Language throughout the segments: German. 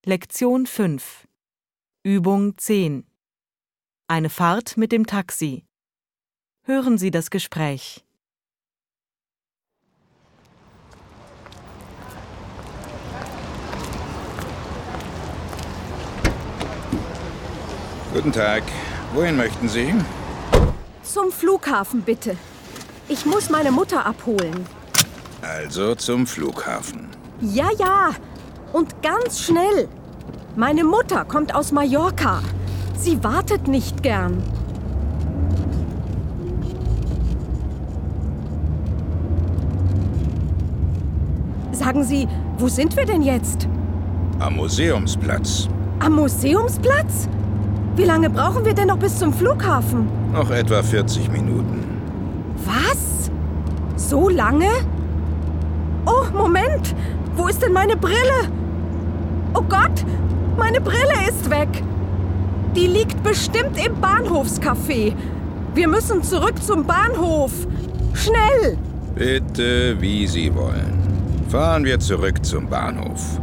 Lektion 5 Übung 10 Eine Fahrt mit dem Taxi. Hören Sie das Gespräch. Guten Tag. Wohin möchten Sie? Zum Flughafen, bitte. Ich muss meine Mutter abholen. Also zum Flughafen. Ja. Und ganz schnell. Meine Mutter kommt aus Mallorca. Sie wartet nicht gern. Sagen Sie, wo sind wir denn jetzt? Am Museumsplatz. Am Museumsplatz? Wie lange brauchen wir denn noch bis zum Flughafen? Noch etwa 40 Minuten. Was? So lange? Oh, Moment! Wo ist denn meine Brille? Oh Gott, meine Brille ist weg. Die liegt bestimmt im Bahnhofscafé. Wir müssen zurück zum Bahnhof. Schnell! Bitte, wie Sie wollen. Fahren wir zurück zum Bahnhof.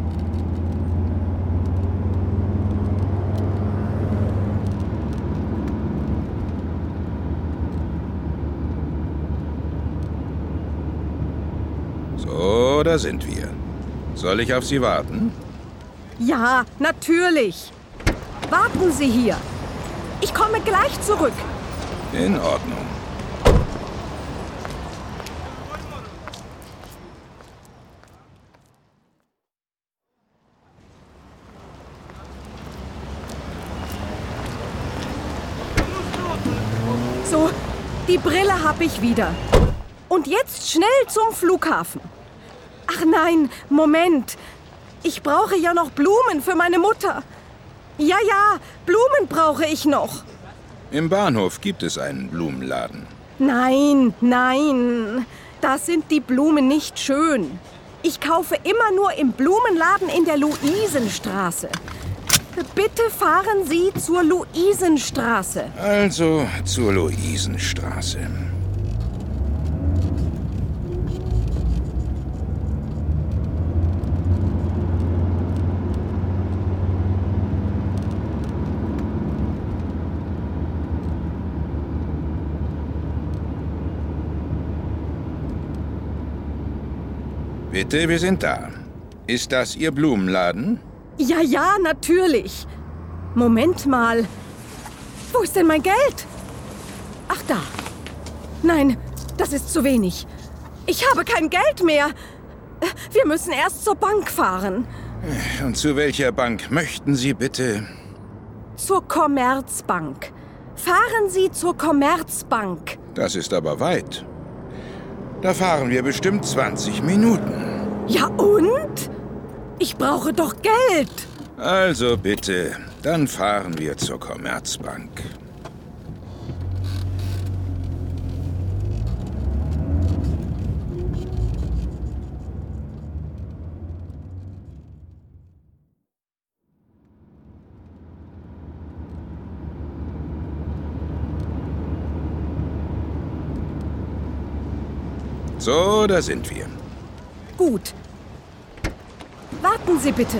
So, da sind wir. Soll ich auf Sie warten? Ja, natürlich. Warten Sie hier. Ich komme gleich zurück. In Ordnung. So, die Brille habe ich wieder. Und jetzt schnell zum Flughafen. Ach nein, Moment. Ich brauche ja noch Blumen für meine Mutter. Ja, Blumen brauche ich noch. Im Bahnhof gibt es einen Blumenladen. Nein. Da sind die Blumen nicht schön. Ich kaufe immer nur im Blumenladen in der Luisenstraße. Bitte fahren Sie zur Luisenstraße. Also zur Luisenstraße. Bitte, wir sind da. Ist das Ihr Blumenladen? Ja, natürlich. Moment mal. Wo ist denn mein Geld? Ach, da. Nein, das ist zu wenig. Ich habe kein Geld mehr. Wir müssen erst zur Bank fahren. Und zu welcher Bank möchten Sie bitte? Zur Commerzbank. Fahren Sie zur Commerzbank. Das ist aber weit. Da fahren wir bestimmt 20 Minuten. Ja und? Ich brauche doch Geld. Also bitte, dann fahren wir zur Commerzbank. So, da sind wir. Gut. Warten Sie bitte.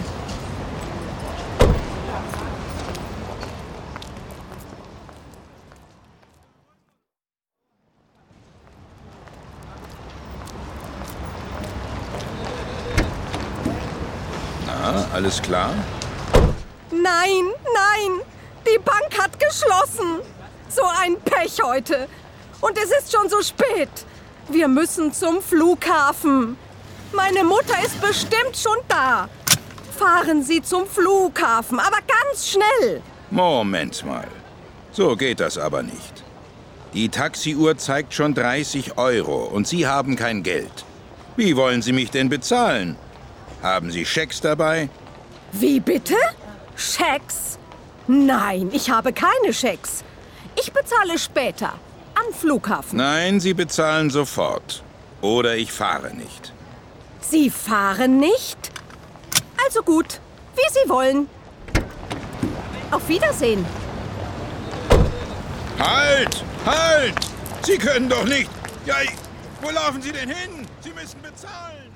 Na, alles klar? Nein. Die Bank hat geschlossen. So ein Pech heute. Und es ist schon so spät. Wir müssen zum Flughafen. Meine Mutter ist bestimmt schon da. Fahren Sie zum Flughafen, aber ganz schnell. Moment mal. So geht das aber nicht. Die Taxiuhr zeigt schon 30 € und Sie haben kein Geld. Wie wollen Sie mich denn bezahlen? Haben Sie Schecks dabei? Wie bitte? Schecks? Nein, ich habe keine Schecks. Ich bezahle später. Am Flughafen. Nein, Sie bezahlen sofort. Oder ich fahre nicht. Sie fahren nicht? Also gut, wie Sie wollen. Auf Wiedersehen. Halt! Sie können doch nicht! Ja, wo laufen Sie denn hin? Sie müssen bezahlen!